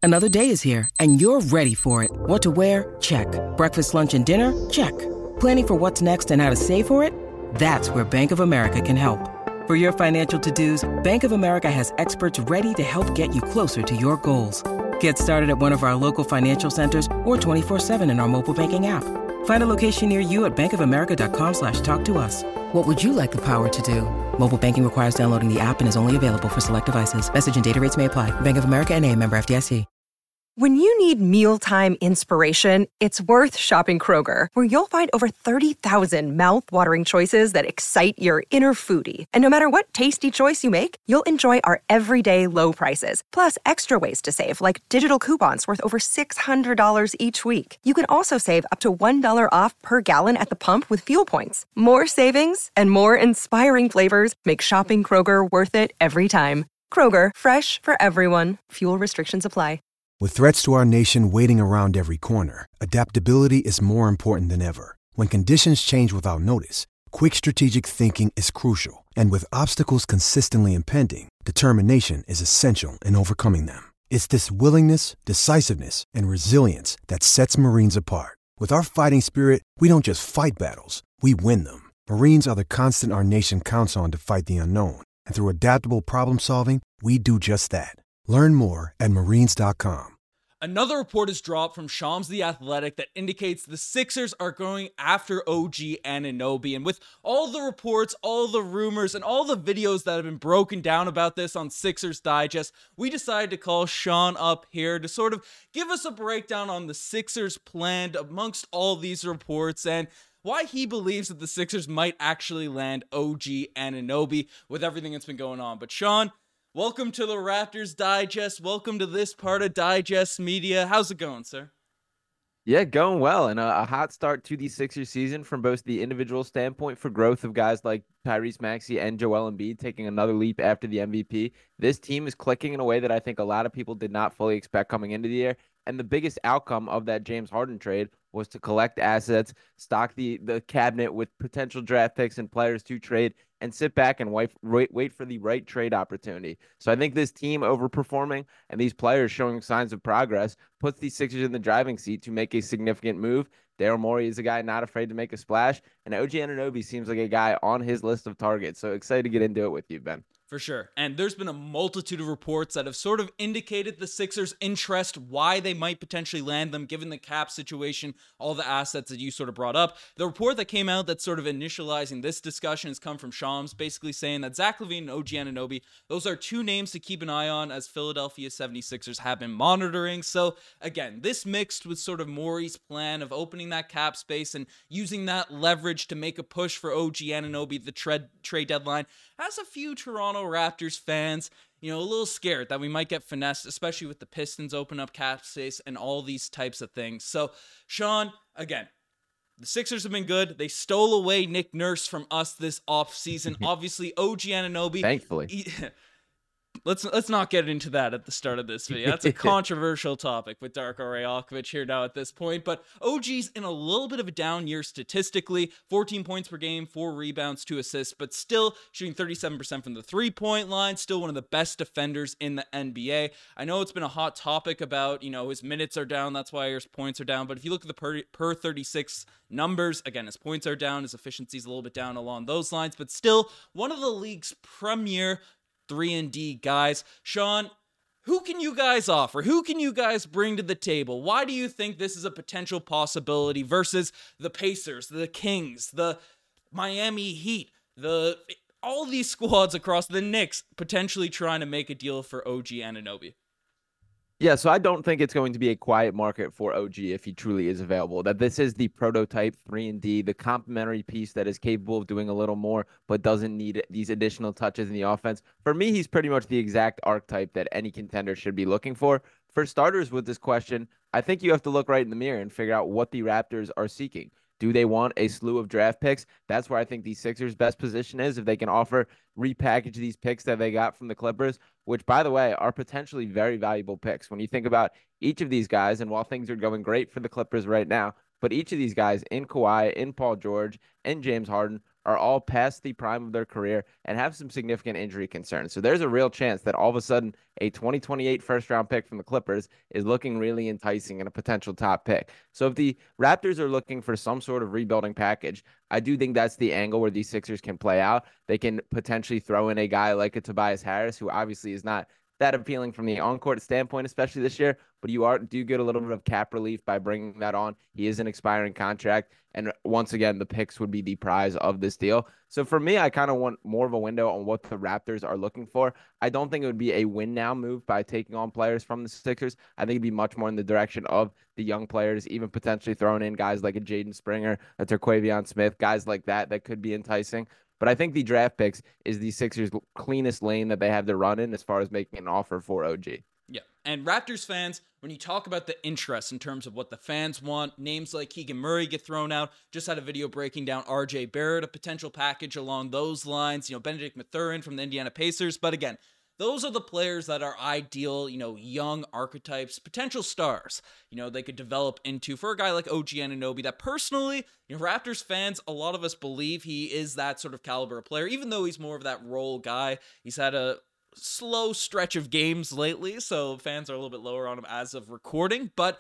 Another day is here, and you're ready for it. What to wear? Check. Breakfast, lunch, and dinner? Check. Planning for what's next and how to save for it? That's where Bank of America can help. For your financial to-dos, Bank of America has experts ready to help get you closer to your goals. Get started at one of our local financial centers or 24/7 in our mobile banking app. Find a location near you at bankofamerica.com/talktous. What would you like the power to do? Mobile banking requires downloading the app and is only available for select devices. Message and data rates may apply. Bank of America N.A., member FDIC. When you need mealtime inspiration, it's worth shopping Kroger, where you'll find over 30,000 mouth-watering choices that excite your inner foodie. And no matter what tasty choice you make, you'll enjoy our everyday low prices, plus extra ways to save, like digital coupons worth over $600 each week. You can also save up to $1 off per gallon at the pump with fuel points. More savings and more inspiring flavors make shopping Kroger worth it every time. Kroger, fresh for everyone. Fuel restrictions apply. With threats to our nation waiting around every corner, adaptability is more important than ever. When conditions change without notice, quick strategic thinking is crucial. And with obstacles consistently impending, determination is essential in overcoming them. It's this willingness, decisiveness, and resilience that sets Marines apart. With our fighting spirit, we don't just fight battles, we win them. Marines are the constant our nation counts on to fight the unknown. And through adaptable problem solving, we do just that. Learn more at marines.com. Another report is dropped from Shams The Athletic that indicates the Sixers are going after OG Anunoby. And with all the reports, all the rumors, and all the videos that have been broken down about this on Sixers Digest, we decided to call Sean up here to sort of give us a breakdown on the Sixers' plan amongst all these reports and why he believes that the Sixers might actually land OG Anunoby with everything that's been going on. But Sean, welcome to the Raptors Digest. Welcome to this part of Digest Media. How's it going, sir? Yeah, going well, and a hot start to the Sixers season from both the individual standpoint for growth of guys like Tyrese Maxey and Joel Embiid taking another leap after the MVP. This team is clicking in a way that I think a lot of people did not fully expect coming into the year, and the biggest outcome of that James Harden trade was to collect assets, stock the cabinet with potential draft picks and players to trade, and sit back and wait for the right trade opportunity. So I think this team overperforming and these players showing signs of progress puts the Sixers in the driving seat to make a significant move. Daryl Morey is a guy not afraid to make a splash, and OG Anunoby seems like a guy on his list of targets. So excited to get into it with you, Ben. For sure. And there's been a multitude of reports that have sort of indicated the Sixers' interest, why they might potentially land them, given the cap situation, all the assets that you sort of brought up. The report that came out that's sort of initializing this discussion has come from Shams, basically saying that Zach LaVine and OG Anunoby, those are two names to keep an eye on as Philadelphia 76ers have been monitoring. So again, this mixed with sort of Morey's plan of opening that cap space and using that leverage to make a push for OG Anunoby, the trade deadline, has a few Toronto Raptors fans, a little scared that we might get finessed, especially with the Pistons open up cap space and all these types of things. So, Sean, again, the Sixers have been good. They stole away Nick Nurse from us this offseason. Obviously, OG Anunoby. Thankfully. Let's not get into that at the start of this video. That's a controversial topic with Darko Rajalkovic here now at this point. But OG's in a little bit of a down year statistically. 14 points per game, 4 rebounds, 2 assists, but still shooting 37% from the three-point line. Still one of the best defenders in the NBA. I know it's been a hot topic about, his minutes are down. That's why his points are down. But if you look at the per 36 numbers, again, his points are down. His efficiency's a little bit down along those lines. But still one of the league's premier 3-and-D guys. Sean, who can you guys offer? Who can you guys bring to the table? Why do you think this is a potential possibility versus the Pacers, the Kings, the Miami Heat, all these squads across the Knicks potentially trying to make a deal for OG Anunoby? Yeah, so I don't think it's going to be a quiet market for OG if he truly is available. That this is the prototype 3-and-D, the complementary piece that is capable of doing a little more, but doesn't need these additional touches in the offense. For me, he's pretty much the exact archetype that any contender should be looking for. For starters with this question, I think you have to look right in the mirror and figure out what the Raptors are seeking. Do they want a slew of draft picks? That's where I think the Sixers' best position is. If they can repackage these picks that they got from the Clippers, which, by the way, are potentially very valuable picks. When you think about each of these guys, and while things are going great for the Clippers right now, but each of these guys in Kawhi, in Paul George, and James Harden are all past the prime of their career and have some significant injury concerns. So there's a real chance that all of a sudden a 2028 first round pick from the Clippers is looking really enticing and a potential top pick. So if the Raptors are looking for some sort of rebuilding package, I do think that's the angle where these Sixers can play out. They can potentially throw in a guy like a Tobias Harris, who obviously is not that appealing from the on-court standpoint, especially this year, but you do get a little bit of cap relief by bringing that on. He is an expiring contract, and once again, the picks would be the prize of this deal. So for me, I kind of want more of a window on what the Raptors are looking for. I don't think it would be a win now move by taking on players from the Sixers. I think it'd be much more in the direction of the young players, even potentially throwing in guys like a Jaden Springer, a Terquavion Smith, guys like that could be enticing. But I think the draft picks is the Sixers' cleanest lane that they have to run in as far as making an offer for OG. Yeah. And Raptors fans, when you talk about the interest in terms of what the fans want, names like Keegan Murray get thrown out. Just had a video breaking down RJ Barrett, a potential package along those lines. Benedict Mathurin from the Indiana Pacers. But again, those are the players that are ideal, young archetypes, potential stars, they could develop into for a guy like OG Anunoby that personally, Raptors fans, a lot of us believe he is that sort of caliber of player, even though he's more of that role guy. He's had a slow stretch of games lately, so fans are a little bit lower on him as of recording, but,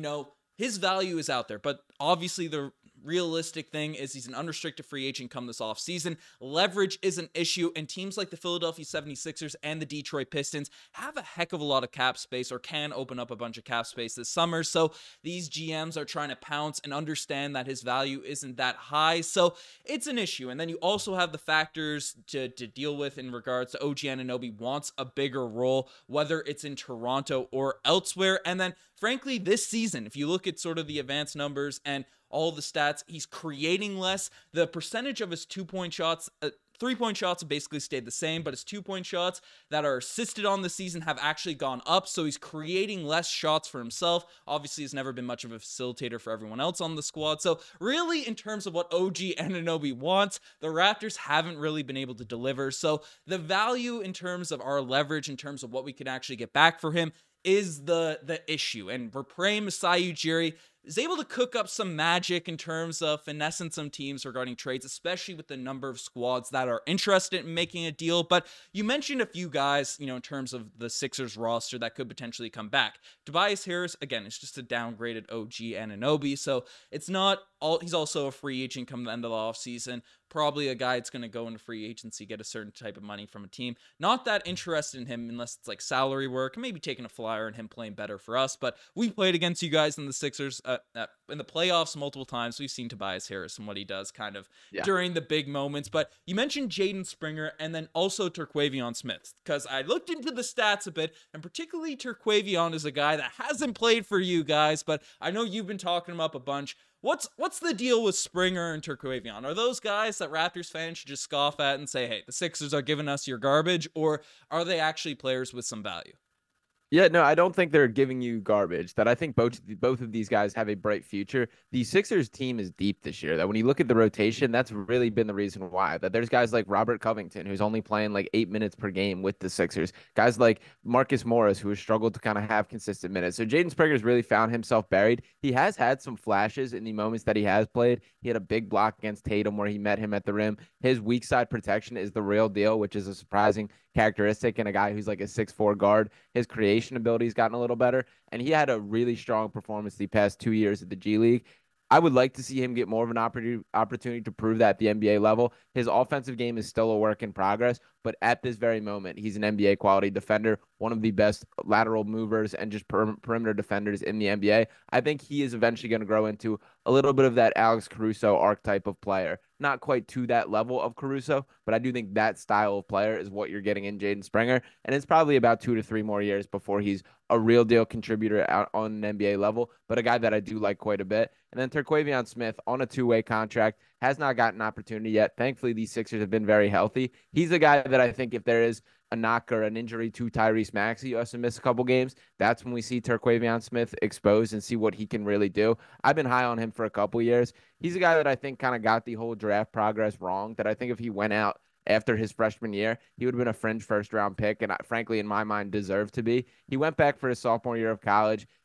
his value is out there. But obviously the realistic thing is he's an unrestricted free agent come this offseason. Leverage is an issue, and teams like the Philadelphia 76ers and the Detroit Pistons have a heck of a lot of cap space, or can open up a bunch of cap space this summer. So these GMs are trying to pounce and understand that his value isn't that high. So it's an issue. And then you also have the factors to deal with in regards to OG Anunoby wants a bigger role, whether it's in Toronto or elsewhere. And then frankly, this season, if you look at sort of the advanced numbers and all the stats, he's creating less. The percentage of his 2-point shots, 3-point shots have basically stayed the same, but his 2-point shots that are assisted on the season have actually gone up. So he's creating less shots for himself. Obviously, he's never been much of a facilitator for everyone else on the squad. So really, in terms of what OG Anunoby wants, the Raptors haven't really been able to deliver. So the value in terms of our leverage, in terms of what we could actually get back for him, is the issue. And Verpre Masai Ujiri is able to cook up some magic in terms of finessing some teams regarding trades, especially with the number of squads that are interested in making a deal. But you mentioned a few guys, in terms of the Sixers roster that could potentially come back. Tobias Harris, again, is just a downgraded OG Anunoby, so it's not all. He's also a free agent come the end of the offseason. Probably a guy that's going to go into free agency, get a certain type of money from a team. Not that interested in him unless it's like salary work, maybe taking a flyer and him playing better for us. But we played against you guys in the Sixers in the playoffs multiple times. We've seen Tobias Harris and what he does kind of during the big moments. But you mentioned Jaden Springer and then also Terquavion Smith, because I looked into the stats a bit, and particularly Terquavion is a guy that hasn't played for you guys, but I know you've been talking him up a bunch. What's the deal with Springer and Terquavion? Are those guys that Raptors fans should just scoff at and say, hey, the Sixers are giving us your garbage, or are they actually players with some value? Yeah, no, I don't think they're giving you garbage. That I think both of these guys have a bright future. The Sixers team is deep this year. That when you look at the rotation, that's really been the reason why. That there's guys like Robert Covington, who's only playing like 8 minutes per game with the Sixers. Guys like Marcus Morris, who has struggled to kind of have consistent minutes. So Jaden Springer's really found himself buried. He has had some flashes in the moments that he has played. He had a big block against Tatum where he met him at the rim. His weak side protection is the real deal, which is a surprising characteristic in a guy who's like a 6'4" guard. His creation ability's gotten a little better, and he had a really strong performance the past 2 years at the G League. I would like to see him get more of an opportunity to prove that at the NBA level. His offensive game is still a work in progress, but at this very moment, he's an NBA quality defender, one of the best lateral movers and just perimeter defenders in the NBA. I think he is eventually going to grow into a little bit of that Alex Caruso archetype of player. Not quite to that level of Caruso, but I do think that style of player is what you're getting in Jaden Springer. And it's probably about 2 to 3 more years before he's a real deal contributor out on an NBA level, but a guy that I do like quite a bit. And then Terquavion Smith on a 2-way contract has not gotten an opportunity yet. Thankfully, these Sixers have been very healthy. He's a guy that I think if there is a knock or an injury to Tyrese Maxey, who has to miss a couple games, that's when we see Terquavion Smith exposed and see what he can really do. I've been high on him for a couple years. He's a guy that I think kind of got the whole draft progress wrong, that I think if he went out after his freshman year, he would have been a fringe first-round pick, and frankly, in my mind, deserved to be. He went back for his sophomore year of college,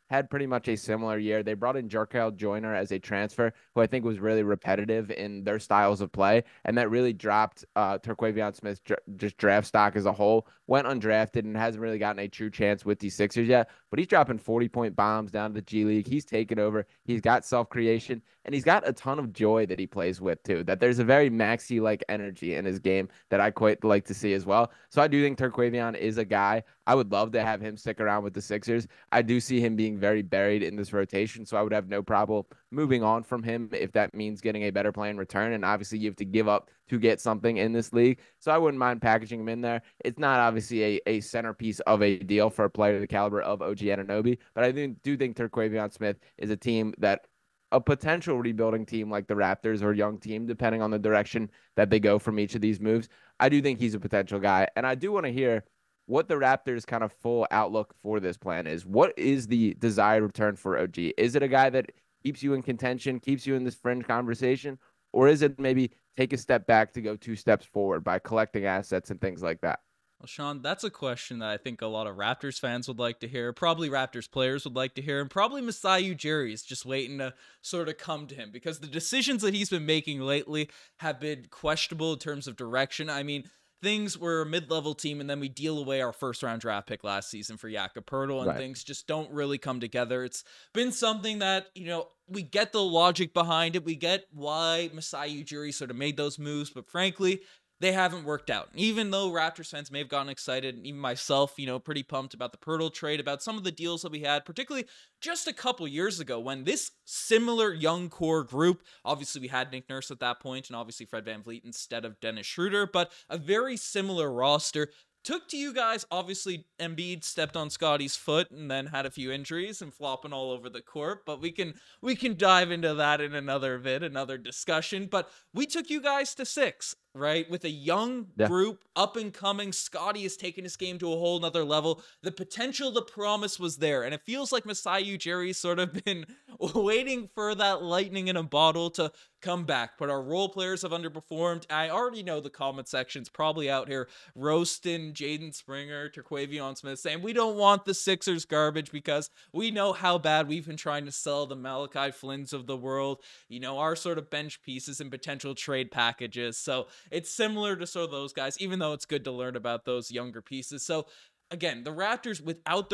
had pretty much a similar year. They brought in Jarkel Joyner as a transfer, who I think was really repetitive in their styles of play, and that really dropped Terquavion Smith's just draft stock as a whole. Went undrafted and hasn't really gotten a true chance with these Sixers yet, but he's dropping 40-point bombs down to the G League. He's taken over. He's got self-creation, and he's got a ton of joy that he plays with too. That there's a very Maxey-like energy in his game that I quite like to see as well. So I do think Terquavion is a guy. I would love to have him stick around with the Sixers. I do see him being very buried in this rotation, so I would have no problem moving on from him if that means getting a better play in return. And obviously, you have to give up to get something in this league. So I wouldn't mind packaging him in there. It's not obviously a centerpiece of a deal for a player of the caliber of OG Anunoby, but I do think Terquavion Smith is a team that a potential rebuilding team like the Raptors or young team, depending on the direction that they go from each of these moves. I do think he's a potential guy. And I do want to hear what the Raptors' kind of full outlook for this plan is. What is the desired return for OG? Is it a guy that keeps you in contention, keeps you in this fringe conversation? Or is it maybe take a step back to go 2 steps forward by collecting assets and things like that? Well, Sean, that's a question that I think a lot of Raptors fans would like to hear, probably Raptors players would like to hear, and probably Masai Ujiri is just waiting to sort of come to him because the decisions that he's been making lately have been questionable in terms of direction. I mean, things were a mid-level team, and then we deal away our first-round draft pick last season for Jakob Poeltl, and things just don't really come together. It's been something that, we get the logic behind it. We get why Masai Ujiri sort of made those moves, but frankly, they haven't worked out. Even though Raptors fans may have gotten excited, and even myself, pretty pumped about the Poeltl trade, about some of the deals that we had, particularly just a couple years ago when this similar young core group, obviously we had Nick Nurse at that point, and obviously Fred VanVleet instead of Dennis Schroeder, but a very similar roster. Took to you guys, obviously Embiid stepped on Scotty's foot and then had a few injuries and flopping all over the court, but we can dive into that in another discussion. But we took you guys to 6, right? With a young group, up and coming. Scotty has taken his game to a whole nother level. The potential, the promise was there. And it feels like Masai Ujiri's sort of been waiting for that lightning in a bottle to come back. But our role players have underperformed. I already know the comment section's probably out here roasting Jaden Springer, Terquavion Smith, saying we don't want the Sixers garbage because we know how bad we've been trying to sell the Malachi Flynns of the world, our sort of bench pieces and potential trade packages. So it's similar to sort of those guys, even though it's good to learn about those younger pieces. So again, the Raptors, without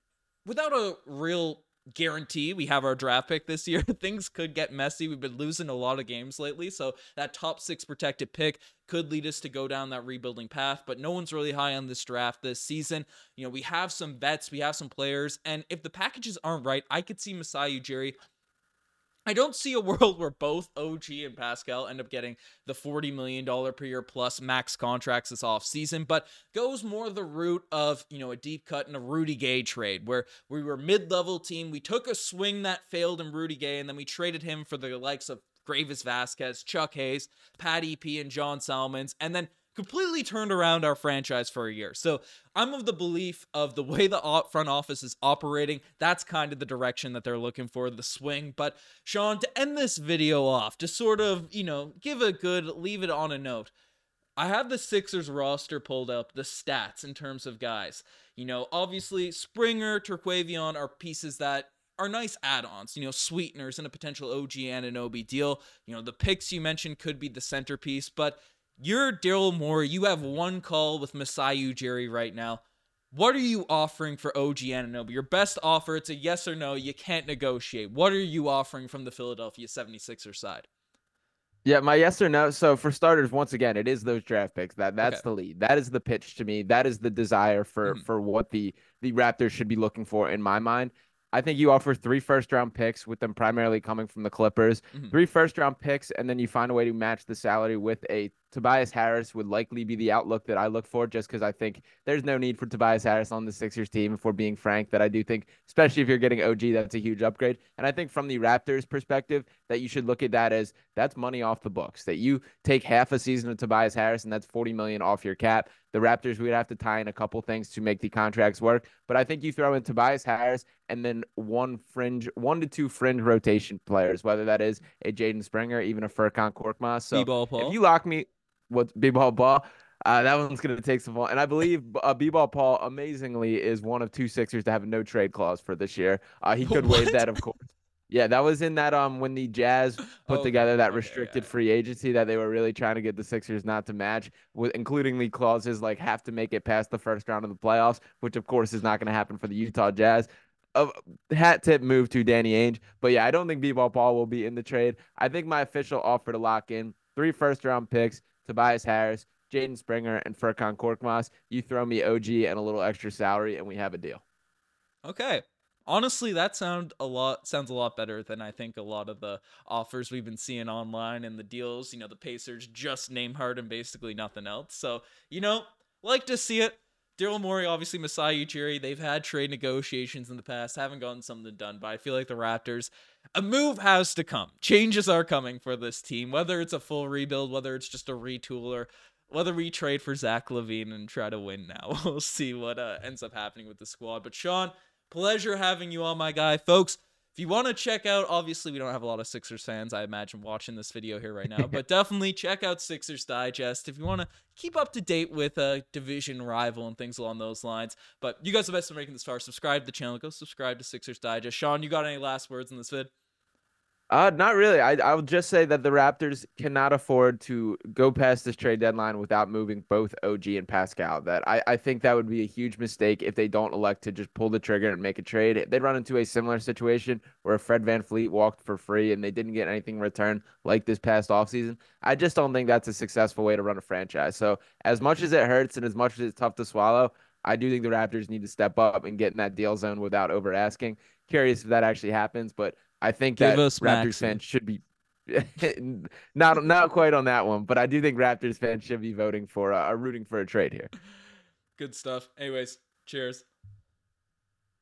a real guarantee we have our draft pick this year, things could get messy. We've been losing a lot of games lately, so that top 6 protected pick could lead us to go down that rebuilding path, but no one's really high on this draft this season. We have some vets, we have some players, and if the packages aren't right, I could see Masai Ujiri. I don't see a world where both OG and Pascal end up getting the $40 million per year plus max contracts this offseason, but goes more the route of, a deep cut and a Rudy Gay trade where we were mid-level team. We took a swing that failed in Rudy Gay, and then we traded him for the likes of Gravis Vasquez, Chuck Hayes, Patty P, and John Salmons, and then completely turned around our franchise for a year. So I'm of the belief of the way the front office is operating, that's kind of the direction that they're looking for, the swing. But Sean, to end this video off, to sort of, leave it on a note, I have the Sixers roster pulled up, the stats in terms of guys. Obviously Springer, Terquavion are pieces that are nice add-ons, sweeteners in a potential OG Anunoby deal. The picks you mentioned could be the centerpiece, but you're Daryl Morey. You have one call with Masai Ujiri right now. What are you offering for OG Anunoby? Your best offer, it's a yes or no. You can't negotiate. What are you offering from the Philadelphia 76ers side? Yeah, my yes or no. So for starters, once again, it is those draft picks. That's the lead. That is the pitch to me. That is the desire for what the Raptors should be looking for in my mind. I think you offer 3 first-round picks with them primarily coming from the Clippers. 3 first-round picks, and then you find a way to match the salary with a Tobias Harris would likely be the outlook that I look for, just because I think there's no need for Tobias Harris on the Sixers team, if we're being frank, that I do think, especially if you're getting OG, that's a huge upgrade. And I think from the Raptors perspective, that you should look at that as that's money off the books, that you take half a season of Tobias Harris, and that's $40 million off your cap. The Raptors, we would have to tie in a couple things to make the contracts work. But I think you throw in Tobias Harris and then 1 to 2 fringe rotation players, whether that is a Jaden Springer, even a Furkan Korkmaz. So B-ball Paul. if you lock me, what's B-ball ball? That one's going to take some fun. And I believe B-Ball Paul, amazingly, is one of two Sixers to have a no trade clause for this year. He could waive What? that, of course. Yeah, that was in that when the Jazz put Okay, together that okay, restricted yeah. free agency that they were really trying to get the Sixers not to match, with including the clauses like have to make it past the first round of the playoffs, which of course is not going to happen for the Utah Jazz. A hat tip move to Danny Ainge. But yeah, I don't think B-Ball Paul will be in the trade. I think my official offer to lock in 3 first-round picks, Tobias Harris, Jaden Springer, and Furkan Korkmaz. You throw me OG and a little extra salary, and we have a deal. Okay. Honestly, that sounds a lot better than I think a lot of the offers we've been seeing online and the deals. The Pacers just name Harden, basically nothing else. So, like to see it. Daryl Morey, obviously Masai Ujiri, they've had trade negotiations in the past, haven't gotten something done, but I feel like the Raptors, a move has to come. Changes are coming for this team, whether it's a full rebuild, whether it's just a retool, or whether we trade for Zach LaVine and try to win now. We'll see what ends up happening with the squad. But Sean, pleasure having you on, my guy. Folks, if you want to check out, obviously we don't have a lot of Sixers fans, I imagine, watching this video here right now, but definitely check out Sixers Digest if you want to keep up to date with a division rival and things along those lines. But you guys are the best for making this far. Subscribe to the channel. Go subscribe to Sixers Digest. Sean, you got any last words in this vid? Not really. I would just say that the Raptors cannot afford to go past this trade deadline without moving both OG and Pascal. That I think that would be a huge mistake if they don't elect to just pull the trigger and make a trade. They'd run into a similar situation where Fred VanVleet walked for free and they didn't get anything in return like this past offseason. I just don't think that's a successful way to run a franchise. So as much as it hurts and as much as it's tough to swallow, I do think the Raptors need to step up and get in that deal zone without over asking. Curious if that actually happens, but I think Give that us Raptors Maxey. fans should be not quite on that one, but I do think Raptors fans should be voting for rooting for a trade here. Good stuff. Anyways, cheers.